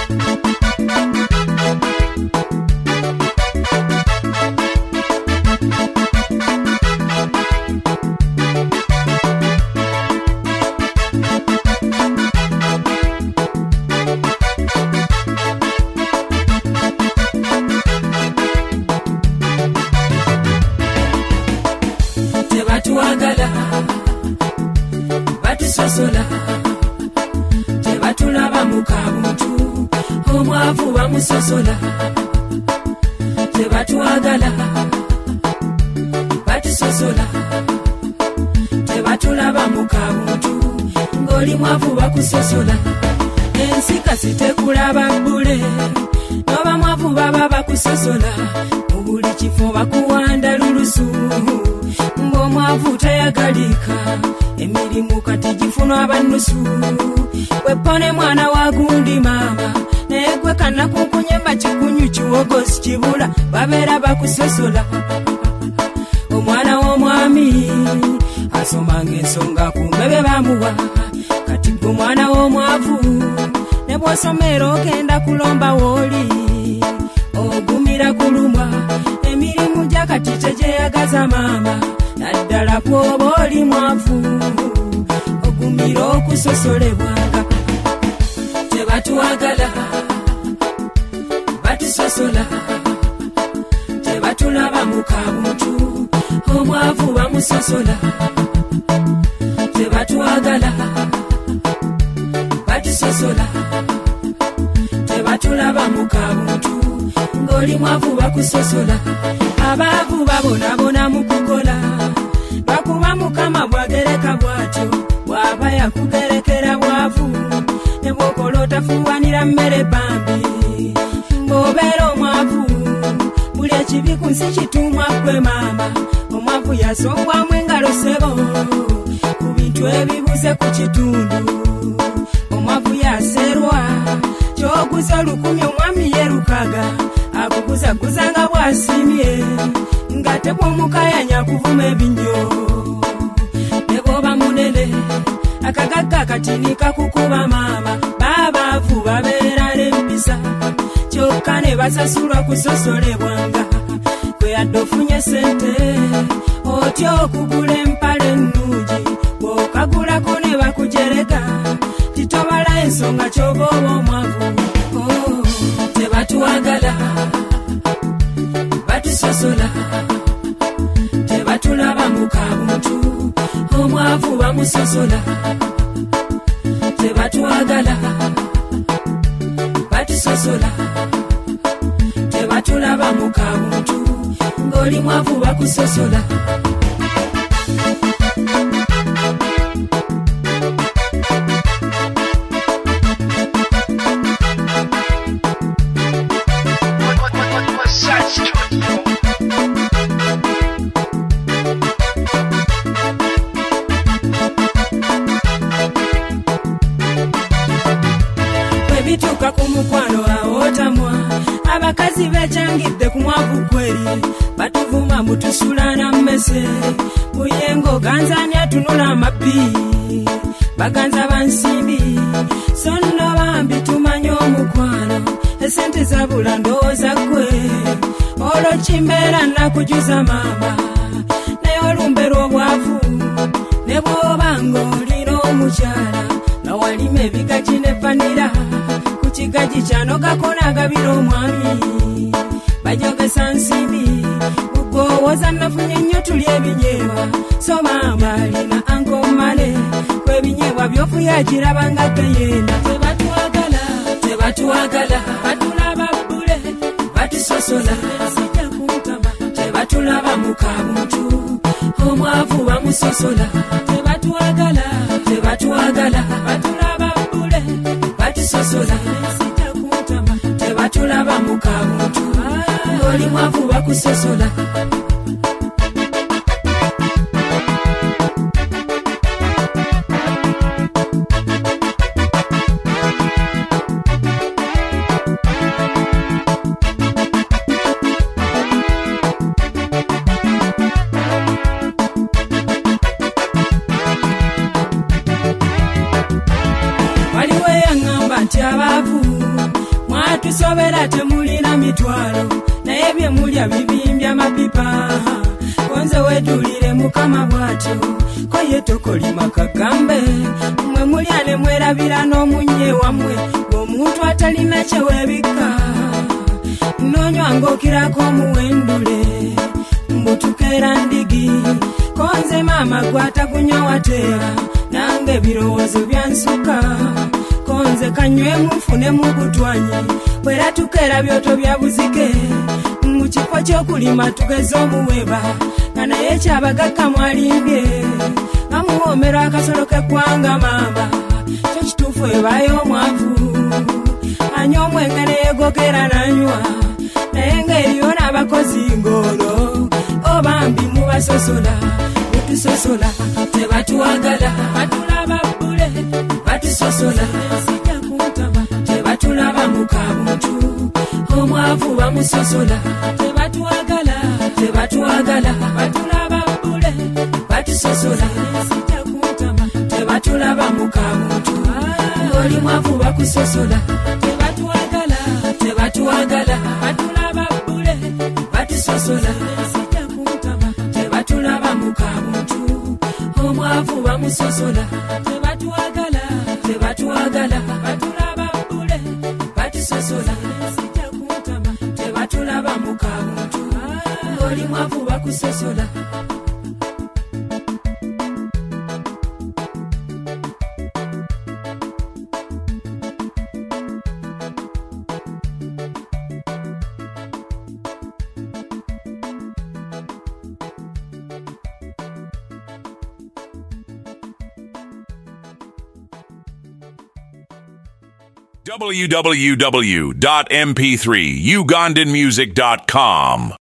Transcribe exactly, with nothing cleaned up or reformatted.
Tebatuagala batusosola tebatulaba mu kabuntu omwavu bamusosola tebatuagala batusosola tebatulaba mu kabuntu ng'oli mwavu bakusosola ensika sitekulaba bbule noba mwavu baba bakusosola mu buli kifo bakuwanda lulusu ng'omwavu tayagalika emirimu kati gifunwa abannusu wepone mwana wa gundi mama naye gwe kanakukunyemba kikunyu kiwogosi kibula babeera bakusosola omwana w'omwami asomanga ensonga ku mbebe bamuwa kati gwe omwana w'omwavu ne bw'osomera ogenda kulomba wooli ogumira kulumwa emirimu gya kati tegyeyagaza maama naddala kwoba oli mwavu ogumira okusosolebwanga tebatuagala batusosola tebatulaba mu kabuntu omwavu bamusosola tebatuagala batusosola tebatulaba mu kabuntu ng'oli mwavu bakusosola abaavu babonabona mu kukola bakuba mukama bwagereka bw'atyo bw'aba yakugerekera bwavu ne bw'okola otafuwanira mmere bambi ng'obeera omwavu buli ekibi ku nsi kitumwa ggwe maama omwavu yasongwamu engalo sebo ku bintu ebibuze ku kitundu omwavu yaserwa kyoguza olukumi omwami yerukaga akuguzaguza nga bw'asimye nga tebw'omukayanya kuvuma ebinyo ne bw'oba munene akagagga katini kakukuba maama baabaavu babeera n'empisa kyokka ne basasulwa kusosolebwanga kwe yadde ofunye sente otya okugula empale ennungi bw'okagulako ne bakujerega titobala ensonga ky'oba oba omwavu oh, tebatuagala batusosola tebatulaba mu kabuntu omwavu bamusosola tebatuagala batusosola tebatulaba mu kabuntu ng'oli mwavu bakusosola bituuka ku mukwano awotamwa abakazi bekyangidde ku mwavu kweri batuvuma mutusulana mmese buyengo ganzani atunula amabbi baganza bansimbi so nno bambi tumanye omukwano esente zabula ndowooza ggwe olwo kimbeera nakujuza maama naye olumberwa obwavu ne bw'oba ng'olina omukyala nawalima ebigaji ne vanira ku kigaji kyanogako n'agabira omwami bajogesa nsimbi mugowooza nafunye nnyo tuli ebinyeebwa so maama alina ankomale kwebinyeebwa byofuya agirabanga gayenda tebatuagala tebatuagala batulaba bbule batusosola sijja kumutama tebatulaba mu kabuntu omwavu bamusosola tebatuagala tebatuagala batulaba bbule batusosola sijja kumutama tebatulaba mu kabuntu ng'oli mwavu bakusosola batusobera temulina mitwalo naye bye mulya bibimbya mapipa konze wedulire mukama bwatyo ko ye tokolima kagambe mwe mulya ne mwerabira n'omunye wamwe omuntu atalina kyewebika nonywa ngokirako omuwendule mbutukera ndigi konze mama gwatakunywa wateera nange ebirowoozo byansuka konze kanywe mufune mugutwanyi bwera tukera byoto bya buzike mu kifo ky'okulima tugeze omuweba nga naye kyabagaka mwalimbye amuwoomera akasolo k'eggwanga mamba kyo kituufu ebayo omwavu anywa omwenge neegogera nanywa naye ng'eriyo n'abakozi ng'olwo obambi mubasosola mutusosola tebatuwagala batulaba bbule batusosola sijja kuntaba tebatulaba mu kabuntu omwavu bamusosola tebatuwagala tebatuwagala batulaba bbule batusosola sijja kuntaba tebatulaba mu kabuntu oli mwavu bakusosola tebatuwagala tebatuwagala batulaba bbule batusosola sijja kuntaba tebatulaba mu kabuntu omwavu bamusosola tebatuwagala tebatuwagala batulaba bbule batusosola sijja kuntaba tebatulaba mu kabuntu oli mwavu bakusosola w w w dot m p three ugandan music dot com